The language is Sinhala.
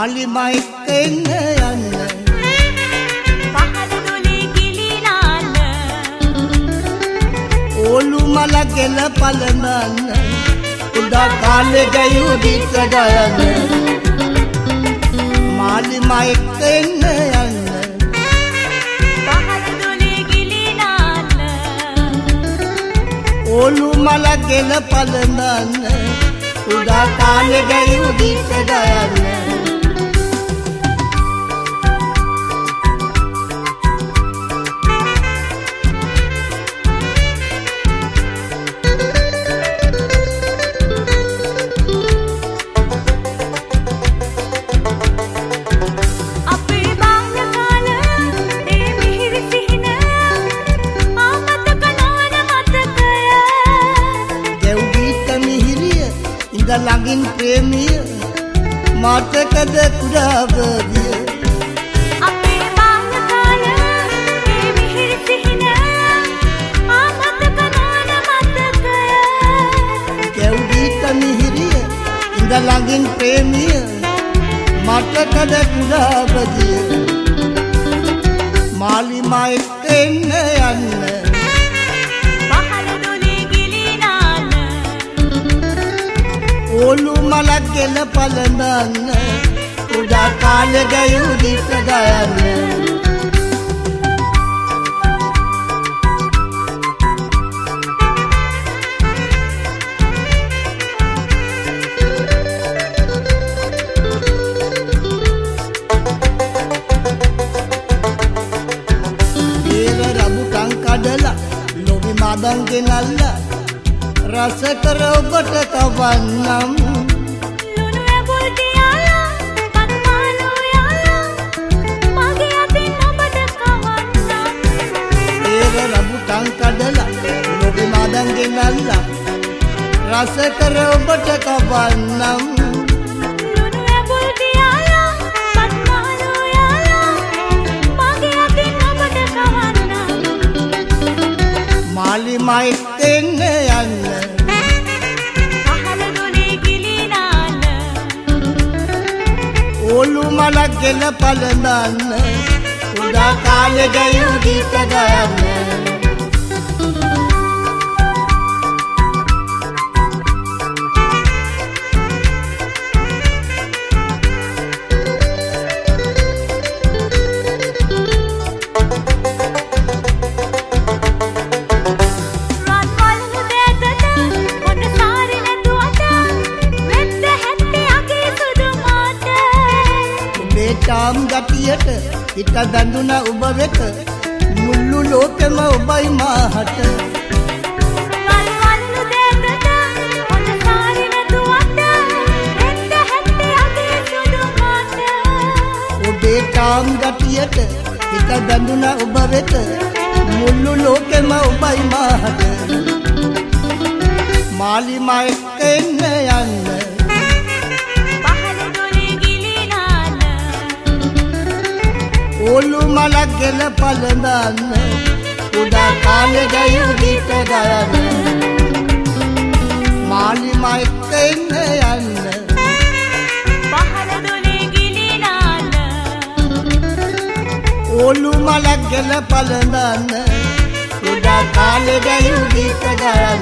මාලිමා එක්ක එන්න යන්න පහළ දොලේ ගිලිනාන්න ඕලු මල ගෙල පලඳන්න උදා කාලේ ගයු දිට ගයන්න මාලිමා එක්ක එන්න යන්න පහළ දොලේ ගිලිනාන්න ඕලු මල ගෙල පලඳන්න උදා කාලේ ගයු දිට ගයන්න ළඟින් ප්‍රේමිය මතකද කුඩාවදිය අපේ බාල කාල මේ මිහිරි සිහින ආමතක නොවන මතකය කැවුදීක මිහිරිය ඉඳ ළඟින් ප්‍රේමිය මතකද කුඩාවදිය මාලිමා එක්ක එන්න යන්න ඕලු මලක් ගෙල පලඳන්න උදා කාලේ ගයු දිට ගයන්න ඒර රබුටන් කඩලා ලොවි මදන් ගෙනල්ලා රස කර ඔබට කවන්නම් ලුණු ඇඹුල් තියාලා පත්මාළු යාලා මගේ අතින් ඔබට කවන්නම් ඒර රබුටන් කඩලා ලොවි මදන් ගෙනල්ලා රස කර ඔබට කවන්නම් ලුණු ඇඹුල් තියාලා පත්මාළු යාලා මගේ අතින් ඔබට කවන්නම් මාලිමා එක්ක එන්න යන්න ඕලු මලක් ගෙල පලඳන්න උදා කාලේ ගයු දිට ගයන්න ටාම් ගතියට හිත බැඳුන ඔබ වෙත මුළු ලෝකෙම ඔබයි මාහට වල්වලු දෙකට හොඳ සාරි නැතුවට හෙට හැටි අගේ සුදු මාට ඔබේ ටාම් ගතියට හිත බැඳුන ඔබ වෙත මුළු ලෝකෙම ඔබයි මාහට මාලිමා එක්ක එන්න යන්න ඕලු මලක් ගෙල පලඳන්න උදා කාලේ ගයු දිට ගයන්න මාලිමා එක්ක එන්න යන්න පහළ දොලේ ගිලිනාන්න ඕලු මලක් ගෙල පලඳන්න උදා කාලේ ගයු දිට ගයන්න